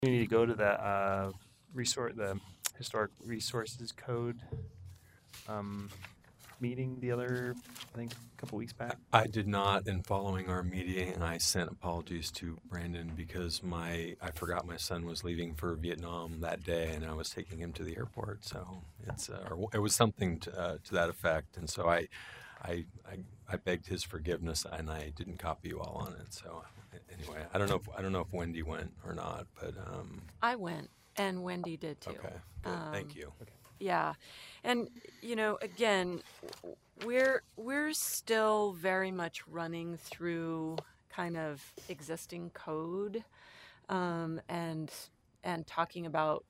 You need to go to the historic resources code um, meeting the other, I think, a couple weeks back. I did not, and following our meeting, I sent apologies to Brandon because I forgot my son was leaving for Vietnam that day, and I was taking him to the airport. So it was something to that effect, and so I, I I begged his forgiveness, and I didn't copy you all on it. So anyway, I don't know if Wendy went or not, but I went, and Wendy did too. okay, good, thank you. Okay. Yeah, and again, we're still very much running through kind of existing code, and talking about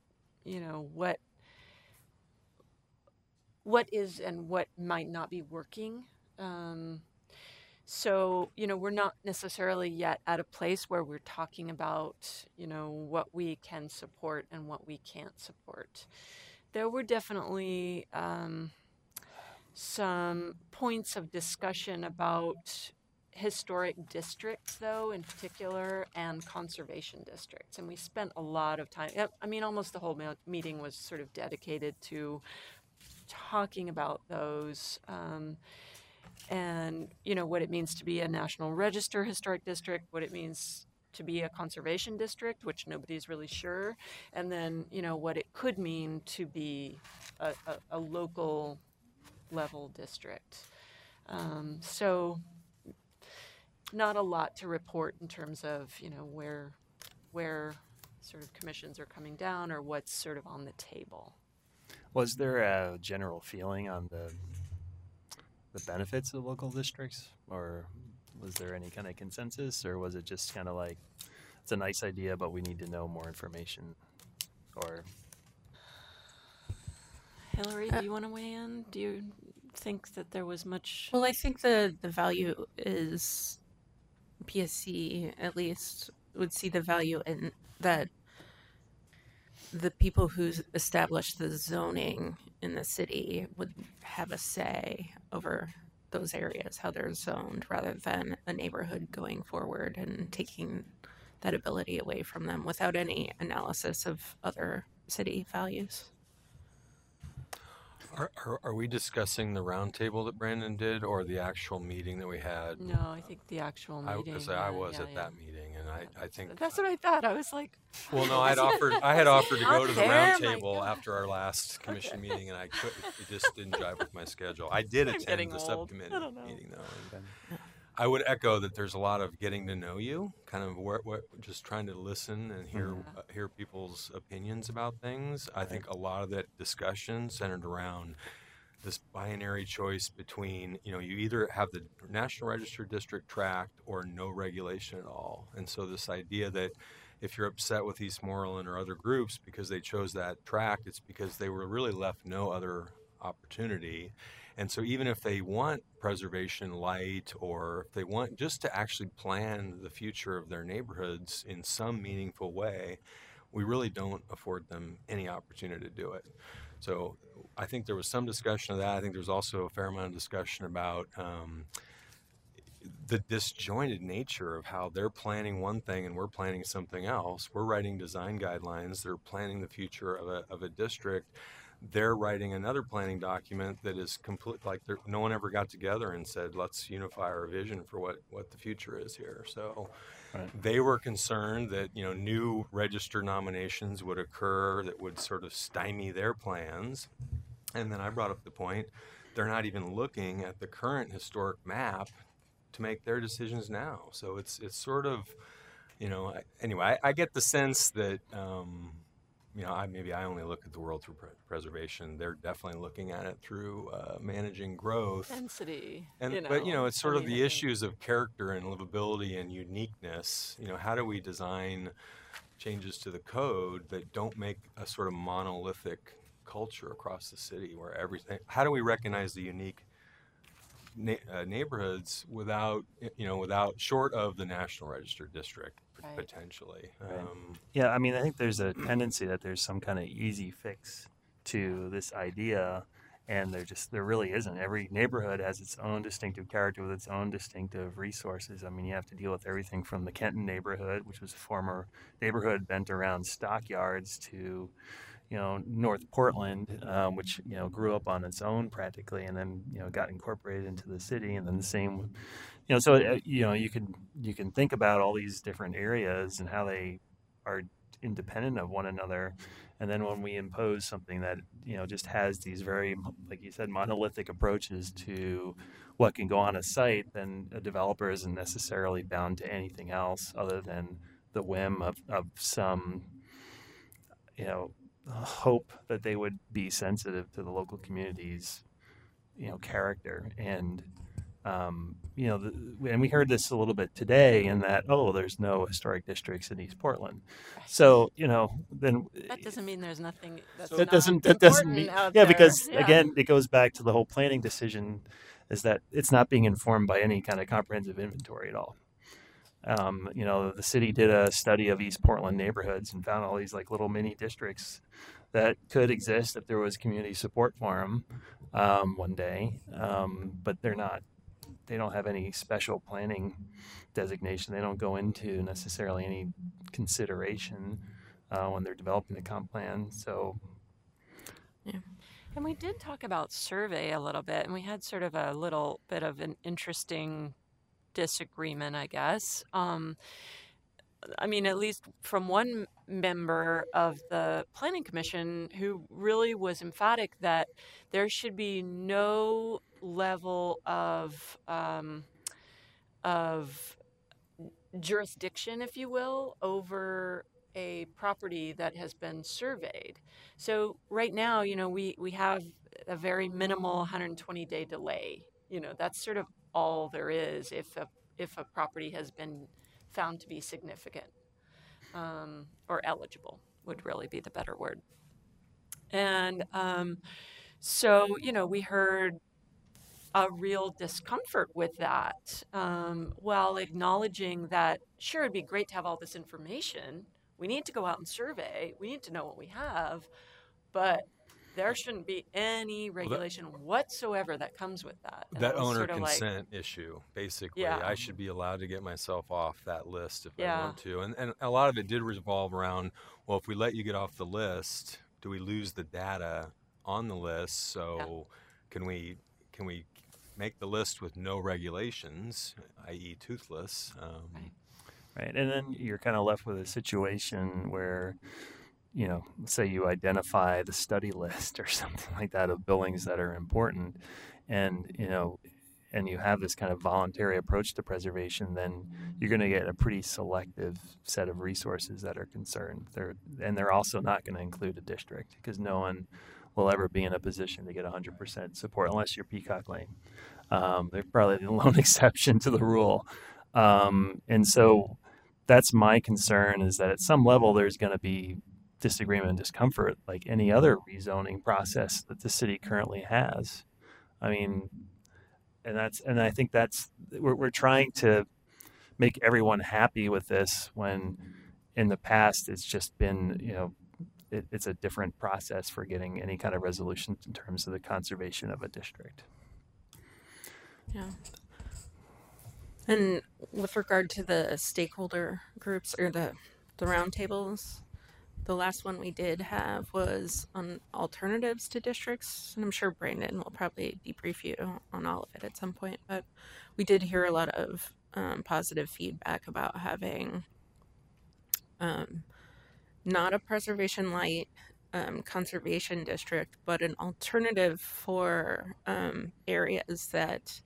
what is and what might not be working. Um, So, we're not necessarily yet at a place where we're talking about, what we can support and what we can't support. There were definitely some points of discussion about historic districts, though, in particular, and conservation districts. And we spent a lot of time, I mean, almost the whole meeting was sort of dedicated to talking about those. And what it means to be a National Register historic district, what it means to be a conservation district, which nobody's really sure, and then what it could mean to be a local level district. So not a lot to report in terms of where sort of commissions are coming down or what's sort of on the table. Was there a general feeling on the benefits of local districts, or was there any kind of consensus, or was it just kind of like it's a nice idea, but we need to know more information? Or Hillary, do you want to weigh in? Do you think that there was much? Well, I think the value is PSC at least would see the value in that the people who established the zoning in the city would have a say over those areas, how they're zoned, rather than a neighborhood going forward and taking that ability away from them without any analysis of other city values. Are we discussing the roundtable that Brandon did, or the actual meeting that we had? No, I think the actual meeting. Because I was at that meeting, and I think that's what I thought. I was like, well, no, I had offered to go to the Out there, my roundtable God. after our last commission meeting, and I couldn't. It just didn't jive with my schedule. I did I'm attend getting the old. subcommittee I don't know. meeting though. And I would echo that there's a lot of getting to know you, kind of just trying to listen and hear people's opinions about things. I think a lot of that discussion centered around this binary choice between, you either have the National Register district tract or no regulation at all. And so this idea that if you're upset with Eastmoreland or other groups because they chose that tract, it's because they were really left no other opportunity. And so even if they want preservation light, or if they want just to actually plan the future of their neighborhoods in some meaningful way, we really don't afford them any opportunity to do it. So I think there was some discussion of that. I think there's also a fair amount of discussion about the disjointed nature of how they're planning one thing and we're planning something else. We're writing design guidelines. They're planning the future of a district. They're writing another planning document that is complete, like no one ever got together and said, let's unify our vision for what the future is here. So they were concerned that, new register nominations would occur that would sort of stymie their plans. And then I brought up the point, they're not even looking at the current historic map to make their decisions now. So it's sort of, anyway, I get the sense that, maybe I only look at the world through preservation. They're definitely looking at it through managing growth. Density. But, it's sort of the issues of character and livability and uniqueness. How do we design changes to the code that don't make a sort of monolithic culture across the city where everything, how do we recognize the unique neighborhoods without short of the National Register district potentially. Yeah, I mean, I think there's a tendency that there's some kind of easy fix to this idea, and there really isn't. Every neighborhood has its own distinctive character with its own distinctive resources. I mean, you have to deal with everything from the Kenton neighborhood, which was a former neighborhood bent around stockyards, to North Portland, which grew up on its own practically, and then got incorporated into the city, and then the same. So you can think about all these different areas and how they are independent of one another. And then when we impose something that just has these very, like you said, monolithic approaches to what can go on a site, then a developer isn't necessarily bound to anything else other than the whim of some hope that they would be sensitive to the local community's character. And and we heard this a little bit today in that, there's no historic districts in East Portland. So, then That doesn't mean there's nothing that's that not doesn't important mean, out yeah, there. because Yeah. again, it goes back to the whole planning decision, is that it's not being informed by any kind of comprehensive inventory at all. The city did a study of East Portland neighborhoods and found all these like little mini districts that could exist if there was community support for them one day, but they don't have any special planning designation. They don't go into necessarily any consideration when they're developing the comp plan. So, And we did talk about survey a little bit, and we had sort of a little bit of an interesting disagreement, I guess. I mean, at least from one member of the Planning Commission who really was emphatic that there should be no level of jurisdiction, if you will, over a property that has been surveyed. So right now, we have a very minimal 120-day delay. That's sort of all there is if a property has been found to be significant, or eligible would really be the better word. And so, we heard a real discomfort with that, while acknowledging that, sure, it'd be great to have all this information. We need to go out and survey. We need to know what we have, but there shouldn't be any regulation whatsoever that comes with that. And That was owner sort of consent issue, basically. Yeah. I should be allowed to get myself off that list if I Yeah. want to. And a lot of it did revolve around, well, if we let you get off the list, do we lose the data on the list? So can we make the list with no regulations, i.e. toothless? right. And then you're kind of left with a situation where, say you identify the study list or something like that of buildings that are important, and you have this kind of voluntary approach to preservation, then you're going to get a pretty selective set of resources that are concerned. They're also not going to include a district, because no one will ever be in a position to get 100% support unless you're Peacock Lane. They're probably the lone exception to the rule. And so that's my concern, is that at some level there's going to be disagreement and discomfort like any other rezoning process that the city currently has. I mean, and I think we're trying to make everyone happy with this, when in the past it's just been, it's a different process for getting any kind of resolution in terms of the conservation of a district. Yeah. And with regard to the stakeholder groups or the roundtables, the last one we did have was on alternatives to districts, and I'm sure Brandon will probably debrief you on all of it at some point, but we did hear a lot of positive feedback about having not a preservation light conservation district, but an alternative for areas that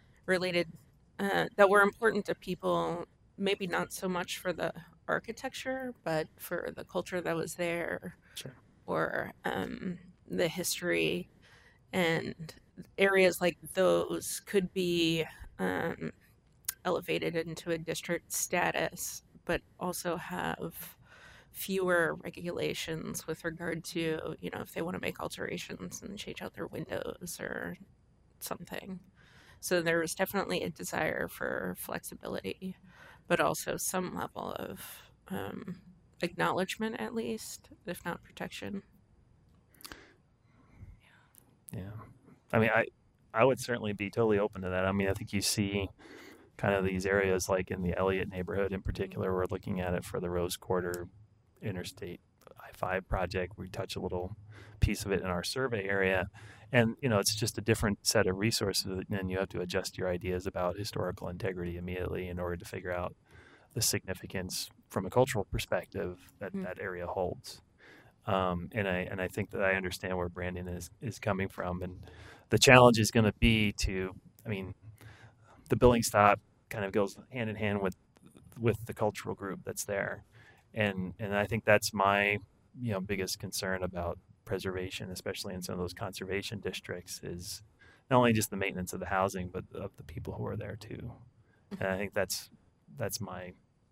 that were important to people, maybe not so much for the architecture, but for the culture that was there, Sure. or the history. And areas like those could be elevated into a district status, but also have fewer regulations with regard to, if they want to make alterations and change out their windows or something. So there was definitely a desire for flexibility, but also some level of acknowledgement, at least, if not protection. Yeah. I mean, I would certainly be totally open to that. I mean, I think you see kind of these areas like in the Elliott neighborhood in particular. We're looking at it for the Rose Quarter Interstate I-5 project. We touch a little piece of it in our survey area. And, it's just a different set of resources, and you have to adjust your ideas about historical integrity immediately in order to figure out the significance from a cultural perspective that that area holds. And I think that I understand where Brandon is coming from. And the challenge is going to be I mean, the building stop kind of goes hand in hand with the cultural group that's there, and I think that's my biggest concern about preservation, especially in some of those conservation districts, is not only just the maintenance of the housing, but of the people who are there too. And I think that's my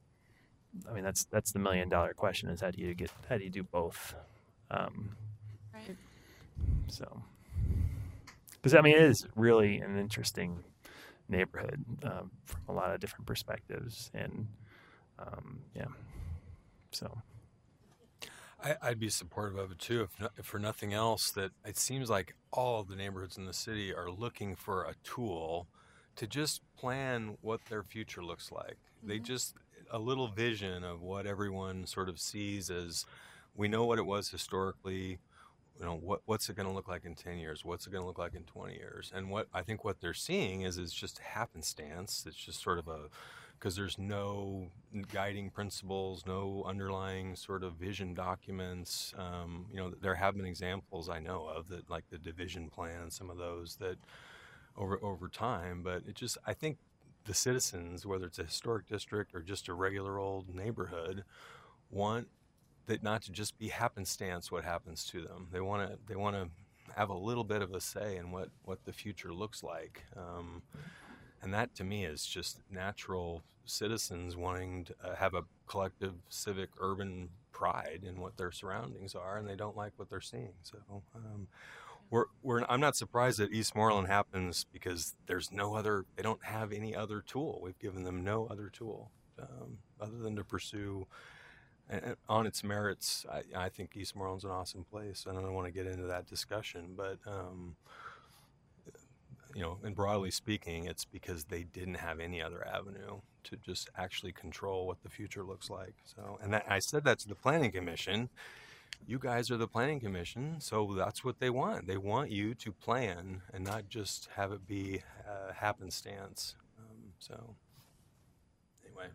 that's the $1 million question: is how do you do both? Right. So, because I mean, it is really an interesting neighborhood from a lot of different perspectives, and yeah. So I'd be supportive of it too, if for nothing else. That it seems like all of the neighborhoods in the city are looking for a tool to just plan what their future looks like. They just a little vision of what everyone sort of sees as, we know what it was historically. What's it going to look like in 10 years? What's it going to look like in 20 years? And what I think what they're seeing is just happenstance. It's just sort of because there's no guiding principles, no underlying sort of vision documents. There have been examples I know of that, like the division plan and some of those that over time, but I think the citizens, whether it's a historic district or just a regular old neighborhood, want that not to just be happenstance what happens to them. They want to have a little bit of a say in what the future looks like. And that to me is just natural citizens wanting to have a collective civic urban pride in what their surroundings are, and they don't like what they're seeing. So I'm not surprised that Eastmoreland happens, because they don't have any other tool. We've given them no other tool other than to pursue. And on its merits, I think Eastmoreland's an awesome place, and I don't want to get into that discussion, but and broadly speaking, it's because they didn't have any other avenue to just actually control what the future looks like. So, and I said that to the Planning Commission. You guys are the Planning Commission, so that's what they want. They want you to plan and not just have it be happenstance. So, anyway.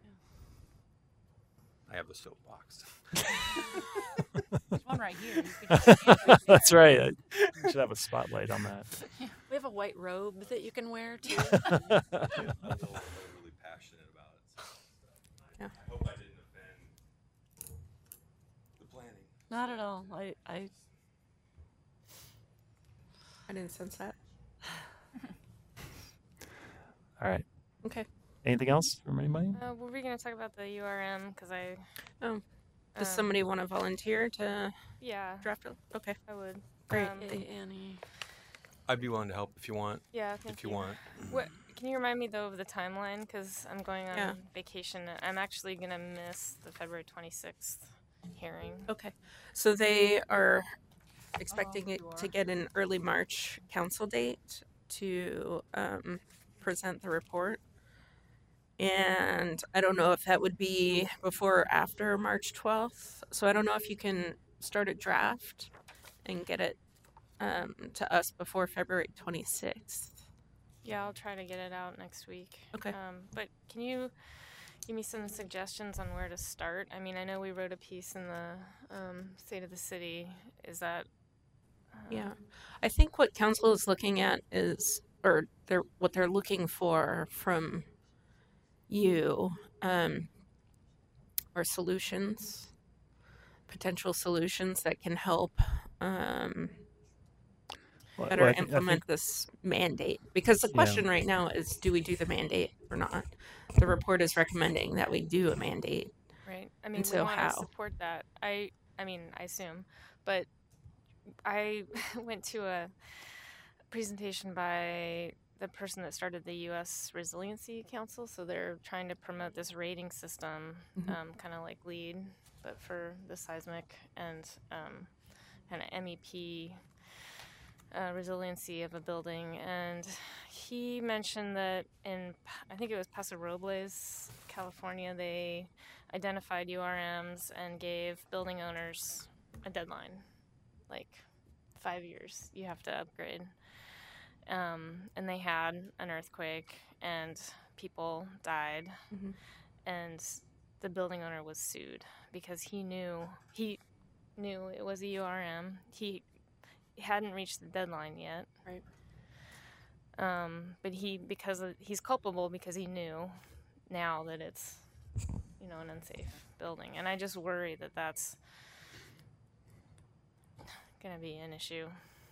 I have the soapbox. There's one right here. You could just stand right that's there. right. We should have a spotlight on that. We have a white robe that you can wear too. I'm really passionate about it. So Yeah. I hope I didn't offend the planning. Not at all. I didn't sense that. All right. Okay. Anything else from anybody? Were we going to talk about the URM? Because Does somebody want to volunteer to yeah, draft it? Okay. I would. Great. Hey, Annie. I'd be willing to help if you want. Yeah, thank If you want. What, can you remind me though of the timeline? Because I'm going on Yeah. vacation. I'm actually going to miss the February 26th hearing. Okay. So they are expecting it to get an early March council date to present the report. And I don't know if that would be before or after March 12th. So I don't know if you can start a draft and get it to us before February 26th. Yeah, I'll try to get it out next week. Okay. But can you give me some suggestions on where to start? I mean, I know we wrote a piece in the State of the City. Is that... Yeah. I think what council is looking at is, or what they're looking for from you are solutions, potential solutions that can help better implement this mandate. Because the question right now is, do we do the mandate or not? The report is recommending that we do a mandate. Right. I mean, And so we want how? to support that. I mean, I assume. But I went to a presentation by the person that started the U.S. Resiliency Council. So they're trying to promote this rating system, kind of like LEED, but for the seismic and kind of MEP resiliency of a building, and he mentioned that I think it was Paso Robles, California, they identified URMs and gave building owners a deadline, like 5 years, you have to upgrade. And they had an earthquake, and people died, Mhm. and the building owner was sued because he knew it was a URM. He hadn't reached the deadline yet. Right. But he's culpable because he knew now that it's, an unsafe building. And I just worry that that's going to be an issue.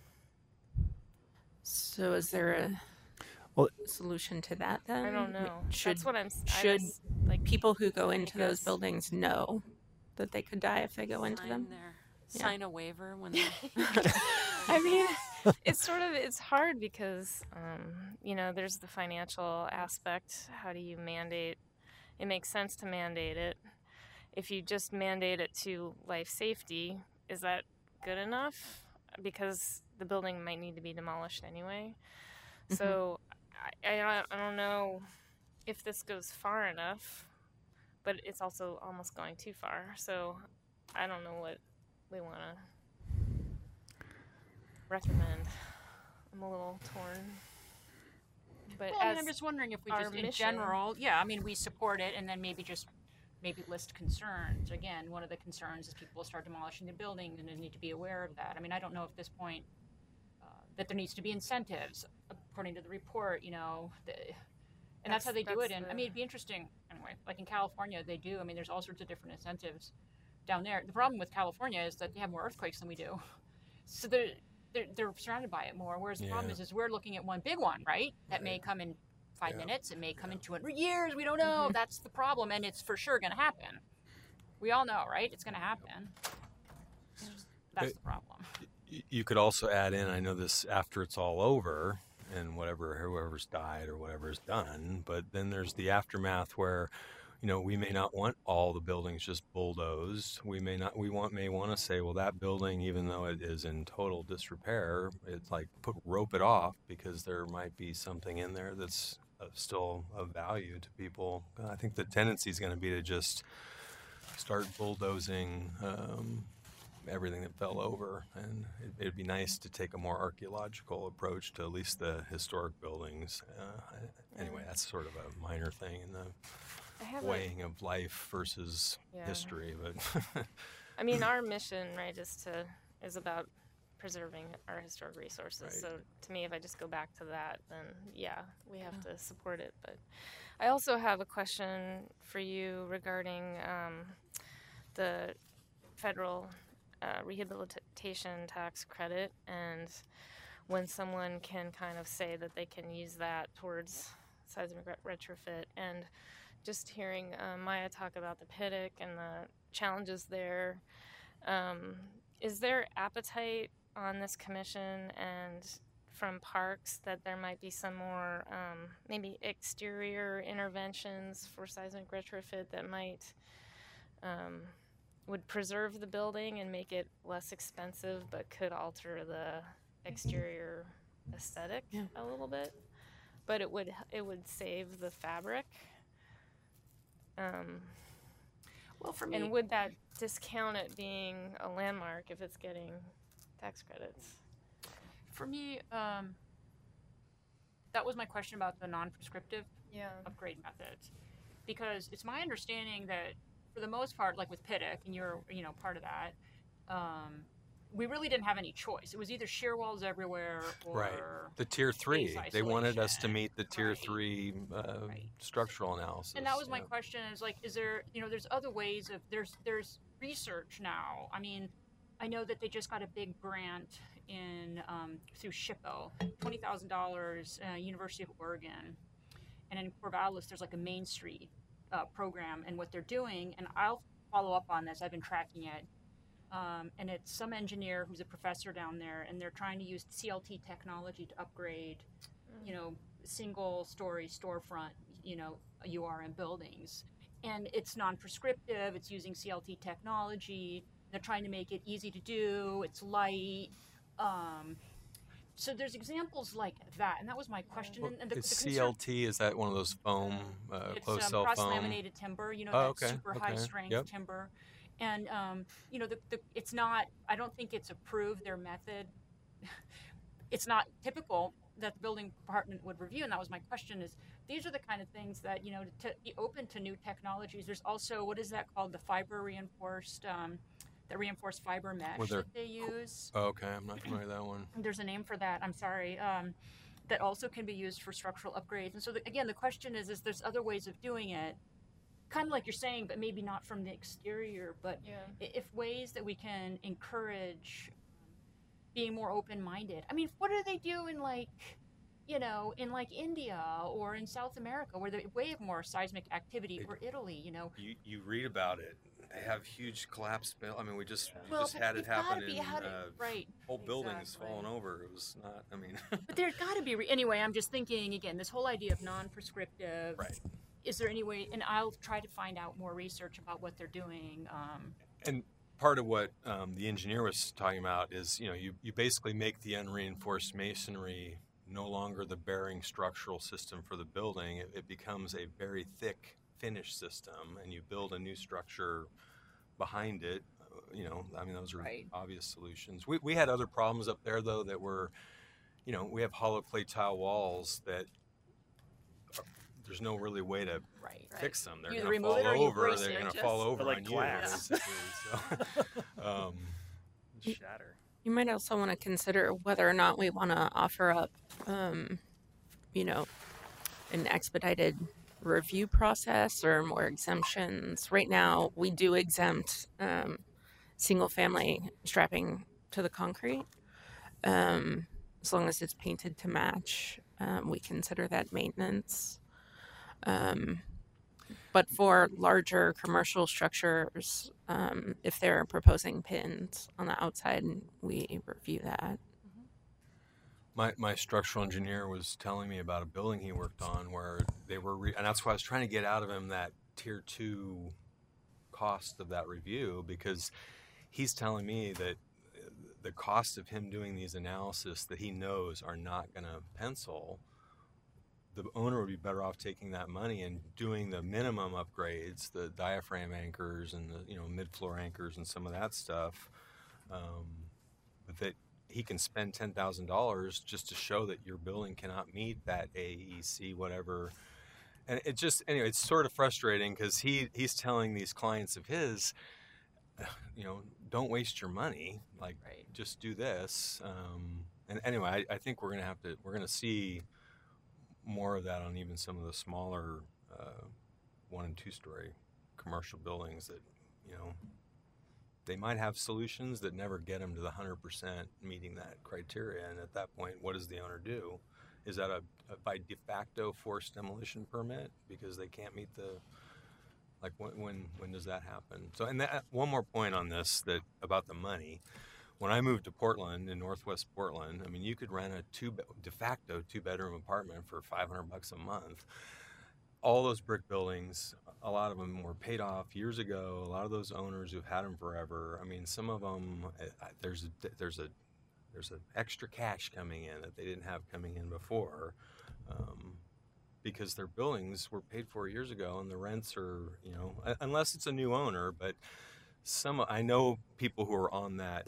So is there a Well- solution to that then? I don't know. Should That's what I'm should like people who go into those guess- buildings know that they could die if they go into them? Yeah. Sign a waiver when they I mean, it's hard because, there's the financial aspect. How do you mandate? It makes sense to mandate it. If you just mandate it to life safety, is that good enough? Because the building might need to be demolished anyway. So I don't know if this goes far enough, but it's also almost going too far. So I don't know what we want to recommend. I'm a little torn. But Well, I mean, I'm just wondering if we our just, in mission- general, we support it, and then maybe list concerns. Again, one of the concerns is people will start demolishing the building, and they need to be aware of that. I mean, I don't know at this point that there needs to be incentives, according to the report, and that's how they do it. And I mean, it'd be interesting, anyway, like in California, they do. I mean, there's all sorts of different incentives down there. The problem with California is that they have more earthquakes than we do. So they're surrounded by it more. Whereas the problem is we're looking at one big one, right? That may come in 5 minutes. It may come in 200 years. We don't know. That's the problem. And it's for sure going to happen. We all know, right? It's going to happen. That's the problem. You could also add in, I know this after it's all over and whoever's died or whatever's done, but then there's the aftermath where, we may not want all the buildings just bulldozed. We may want to say, well, that building, even though it is in total disrepair, it's like rope it off because there might be something in there that's still of value to people. I think the tendency is going to be to just start bulldozing everything that fell over, and it'd be nice to take a more archaeological approach to at least the historic buildings. Anyway, that's sort of a minor thing in the weighing of life versus history, but I mean, our mission, right, is about preserving our historic resources. Right. So to me, if I just go back to that, then we have to support it. But I also have a question for you regarding the federal rehabilitation tax credit, and when someone can kind of say that they can use that towards seismic retrofit. And just hearing Maya talk about the PIDIC and the challenges there, is there appetite on this commission and from parks that there might be some more maybe exterior interventions for seismic retrofit that might would preserve the building and make it less expensive, but could alter the exterior aesthetic a little bit, but it would save the fabric. Well, for me, And would that discount it being a landmark if it's getting tax credits? That was my question about the non-prescriptive Yeah. upgrade methods, because it's my understanding that for the most part, like with PIDIC, and you're part of that, we really didn't have any choice. It was either shear walls everywhere or right. The tier 3, space they wanted us to isolation. meet the tier Right. 3 Right. structural analysis. And that was my question, is like, is there, there's other ways of, there's research now. I mean, I know that they just got a big grant in through SHPO, $20,000, University of Oregon, and in Corvallis there's like a Main Street program, and what they're doing, and I'll follow up on this. I've been tracking it, and it's some engineer who's a professor down there, and they're trying to use CLT technology to upgrade, single-story storefront, URM buildings, and it's non-prescriptive. It's using CLT technology. They're trying to make it easy to do. It's light. so there's examples like that, and that was my question. Well, And the is concern, CLT, is that one of those foam, it's closed cell foam? cross-laminated timber, you know, Oh, that okay, super high okay, strength yep. timber. And, you know, it's not, I don't think it's approved, their method. It's not typical that the building department would review. And that was my question is, these are the kind of things that, you know, to be open to new technologies. There's also, what is that called? The fiber reinforced, the reinforced fiber mesh they're that they use. Oh, okay, I'm not familiar with that one. There's a name for that. I'm sorry. That also can be used for structural upgrades. And so again, the question is there's other ways of doing it, kind of like you're saying, but maybe not from the exterior. But Yeah. if ways that we can encourage being more open-minded. I mean, what do they do in like, you know, in like India or in South America, where they way more seismic activity, or Italy, you know? You read about it. They have huge collapse. I mean, we just Well, had it it's gotta happen be in right. whole buildings Exactly. falling over. It was not. I mean, But there's got to be anyway. I'm just thinking again. This whole idea of non-prescriptive. right. Is there any way? And I'll try to find out more research about what they're doing. And part of what the engineer was talking about is, you know, you basically make the unreinforced masonry no longer the bearing structural system for the building. It becomes a very thick finish system, and you build a new structure behind it. You know, I mean, those are Right. obvious solutions. We had other problems up there, though, that were, you know, we have hollow clay tile walls that there's no really way to Right. fix them. They're You going to remove it fall or you over. brace They're it, going to just- fall over like on glass. you, basically. So, Shatter. You might also want to consider whether or not we want to offer up, you know, an expedited review process or more exemptions. Right now, we do exempt single family strapping to the concrete. As long as it's painted to match, we consider that maintenance. But for larger commercial structures, if they're proposing pins on the outside, we review that. my structural engineer was telling me about a building he worked on where they were, and that's why I was trying to get out of him that tier 2 cost of that review, because he's telling me that the cost of him doing these analysis that he knows are not going to pencil. The owner would be better off taking that money and doing the minimum upgrades, the diaphragm anchors and the, you know, mid-floor anchors and some of that stuff. But that he can spend $10,000 just to show that your building cannot meet that AEC whatever. And it just, anyway, it's sort of frustrating because he's telling these clients of his, you know, don't waste your money. Like, Right. just do this. And anyway, I think we're gonna see more of that on even some of the smaller 1 and 2 story commercial buildings that, you know, they might have solutions that never get them to the 100% meeting that criteria. And at that point, what does the owner do? Is that a by de facto forced demolition permit because they can't meet the, like, when does that happen? So, and that, one more point on this, that about the money. When I moved to Portland, in Northwest Portland, I mean, you could rent a de facto 2-bedroom apartment for $500 a month. All those brick buildings, a lot of them were paid off years ago. A lot of those owners who've had them forever. I mean, some of them, there's a extra cash coming in that they didn't have coming in before, because their buildings were paid for years ago, and the rents are, you know, unless it's a new owner. But I know people who are on that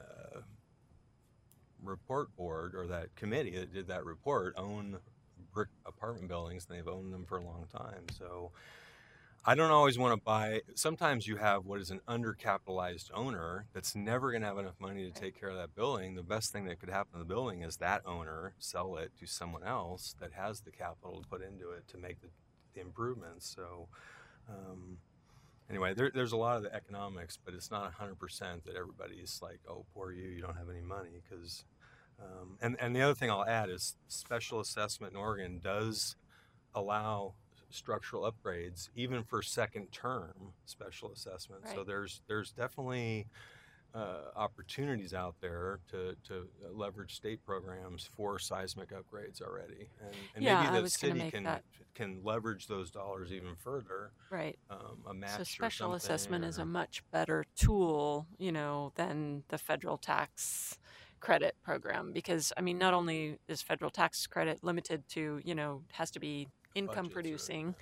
report board or that committee that did that report own brick apartment buildings, and they've owned them for a long time. So I don't always want to buy. Sometimes you have what is an undercapitalized owner that's never going to have enough money to take care of that building. The best thing that could happen to the building is that owner sell it to someone else that has the capital to put into it to make the improvements. So anyway, there's a lot of the economics, but it's not 100% that everybody's like, oh, poor you don't have any money. Because and the other thing I'll add is special assessment in Oregon does allow structural upgrades even for second term special assessment. Right. So there's definitely opportunities out there to leverage state programs for seismic upgrades already, and Yeah, maybe I the was gonna city make can that. can leverage those dollars even further. Right. A match So or special something, assessment is or- a much better tool, you know, than the federal tax credit program, because I mean, not only is federal tax credit limited to, has to be income Budgets or- producing,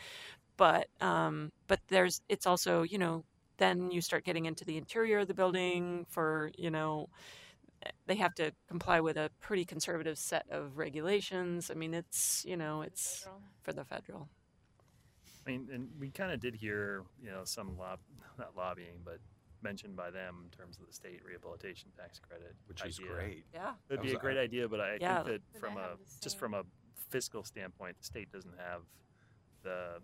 but it's also, then you start getting into the interior of the building for, they have to comply with a pretty conservative set of regulations. I mean, it's Federal. for the federal. I mean, and we kind of did hear, some not lobbying, but mentioned by them in terms of the state rehabilitation tax credit, which is idea. great. Yeah. It'd be That a was- great idea, but I Yeah. think that But from they a have the just same- from a fiscal standpoint, the state doesn't have the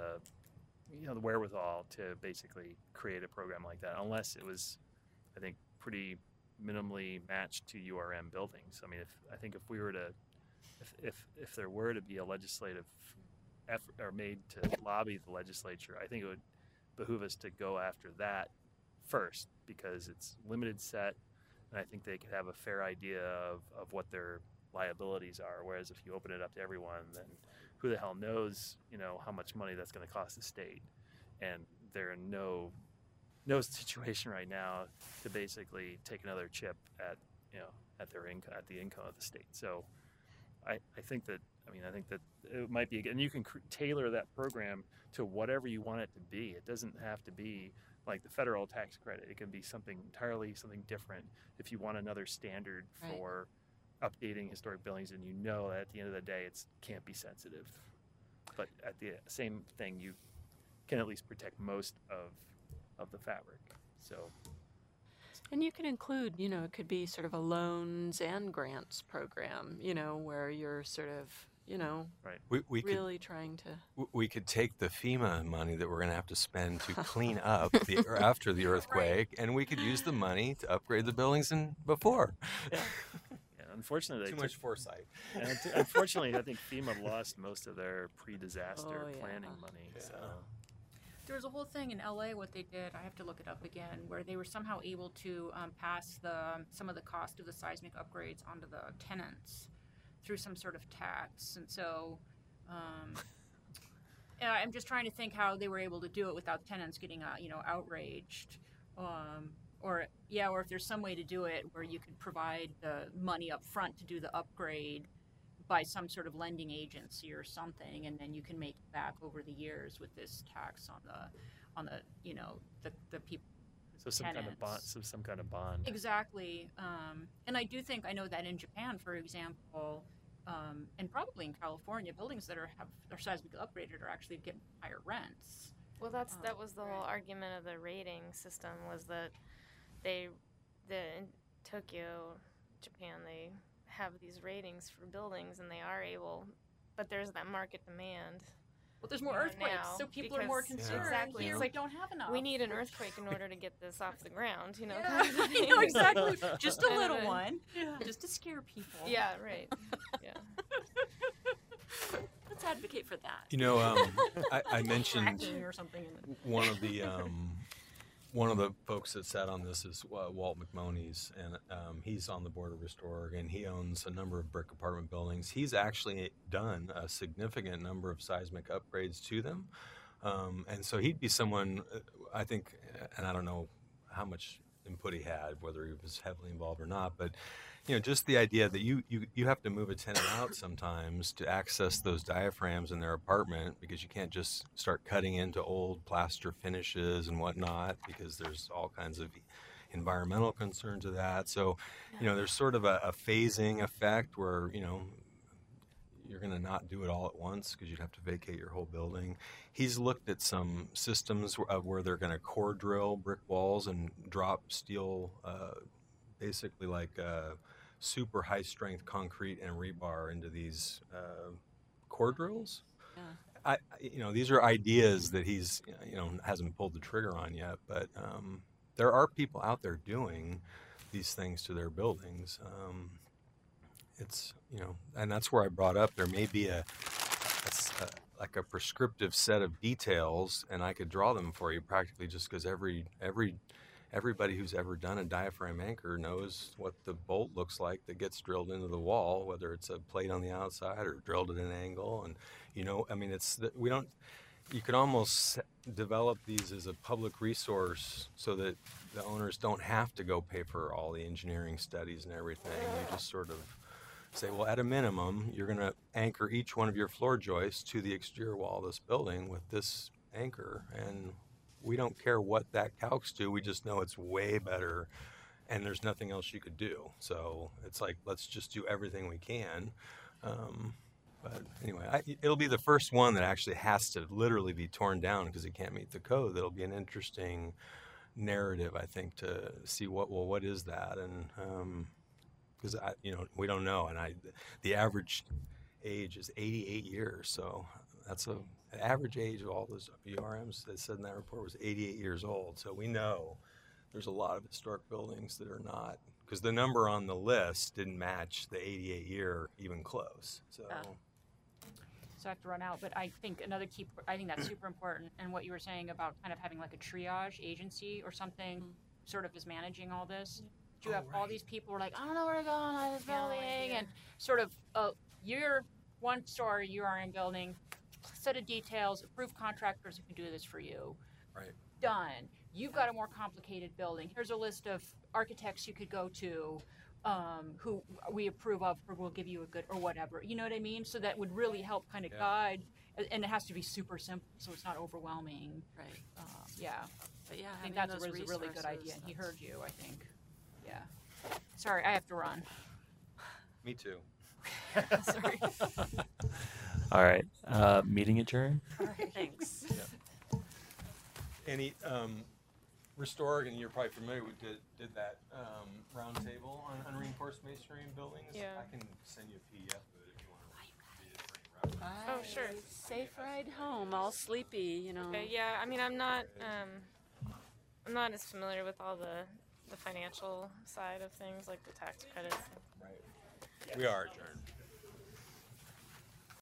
the wherewithal to basically create a program like that unless it was, I think, pretty minimally matched to URM buildings. I mean, if we were to, if there were to be a legislative effort or made to lobby the legislature, I think it would behoove us to go after that first because it's limited set, and I think they could have a fair idea of what their liabilities are. Whereas if you open it up to everyone, then who the hell knows, how much money that's going to cost the state, and they're in no situation right now to basically take another chip at at their income, at the income of the state. So I think that it might be, and you can tailor that program to whatever you want it to be. It doesn't have to be like the federal tax credit. It can be something different if you want another standard Right. for updating historic buildings, and that at the end of the day it can't be sensitive. But at the same thing, you can at least protect most of the fabric. So And you can include, it could be sort of a loans and grants program, where you're sort of, We could really trying to. we could take the FEMA money that we're going to have to spend to clean up after the earthquake, and we could use the money to upgrade the buildings before. yeah, unfortunately, Too much foresight. unfortunately, I think FEMA lost most of their pre-disaster Oh, yeah. planning money. Yeah. So There was a whole thing in LA. What they did, I have to look it up again, where they were somehow able to pass some of the cost of the seismic upgrades onto the tenants through some sort of tax. And so, I'm just trying to think how they were able to do it without tenants getting outraged, or if there's some way to do it where you could provide the money up front to do the upgrade by some sort of lending agency or something, and then you can make it back over the years with this tax on the the people. so some kind of bond. Tenants. So some kind of bond. Exactly, and I know that in Japan, for example, and probably in California, buildings that are seismically upgraded are actually getting higher rents. Well, that Oh, was the whole argument of the rating system, was that in Tokyo, Japan, they have these ratings for buildings, and they are able, but there's that market demand. Well, there's more Yeah, earthquakes, now, so people are more because- concerned. Exactly. Here It's we like, don't have enough. We need an earthquake in order to get this off the ground, Yeah, kind of I thing. know exactly. Just a Kind of little a- one, just to scare people. Yeah, right. Yeah. Let's advocate for that. I mentioned Cracking or something. one of the folks that sat on this is Walt McMoney's, and he's on the board of Restore, and he owns a number of brick apartment buildings. He's actually done a significant number of seismic upgrades to them, and so he'd be someone, I think, and I don't know how much input he had, whether he was heavily involved or not, but just the idea that you have to move a tenant out sometimes to access those diaphragms in their apartment, because you can't just start cutting into old plaster finishes and whatnot, because there's all kinds of environmental concerns of that. So, there's sort of a phasing effect where, you're going to not do it all at once because you'd have to vacate your whole building. He's looked at some systems where they're going to core drill brick walls and drop steel, basically like super high strength concrete and rebar into these core drills. Yeah. These are ideas that he's hasn't pulled the trigger on yet, but there are people out there doing these things to their buildings. It's and that's where I brought up there may be like a prescriptive set of details, and I could draw them for you practically just because everybody who's ever done a diaphragm anchor knows what the bolt looks like that gets drilled into the wall, whether it's a plate on the outside or drilled at an angle. And it's we don't. you could almost develop these as a public resource so that the owners don't have to go pay for all the engineering studies and everything. You just sort of say, well, at a minimum, you're going to anchor each one of your floor joists to the exterior wall of this building with this anchor. And we don't care what that calcs to. We just know it's way better and there's nothing else you could do. So it's like, let's just do everything we can. But anyway, it'll be the first one that actually has to literally be torn down because it can't meet the code. That'll be an interesting narrative, I think, to see what is that, and because we don't know, and the average age is 88 years, so that's the average age of all those URMs that said in that report was 88 years old. So we know there's a lot of historic buildings that are not, because the number on the list didn't match the 88 year even close. So. So I have to run out, but I think I think that's super important. And what you were saying about kind of having like a triage agency or something, sort of is managing all this. You have all these people who are like, I don't know where to go on this building, and sort of you're one story URM building, set of details, approved contractors who can do this for you. Right. Done. You've got a more complicated building. Here's a list of architects you could go to. Who we approve of, or will give you a good, or whatever. You know what I mean? So that would really help kind of guide, and it has to be super simple, so it's not overwhelming. Right. Yeah. But yeah, I think having that's those a really good idea, and he resources, heard you, I think. Yeah. Sorry, I have to run. Me too. Sorry. All right. Meeting adjourned. All right, thanks. Any Restore, and you're probably familiar with did that round table on unreinforced masonry in buildings. Yeah. I can send you a PDF of it if you want to read it for any reference. Oh, sure. Safe ride home. All sleepy, you know. Okay, yeah, I mean, I'm not as familiar with all the financial side of things, like the tax credits. Right. We are adjourned.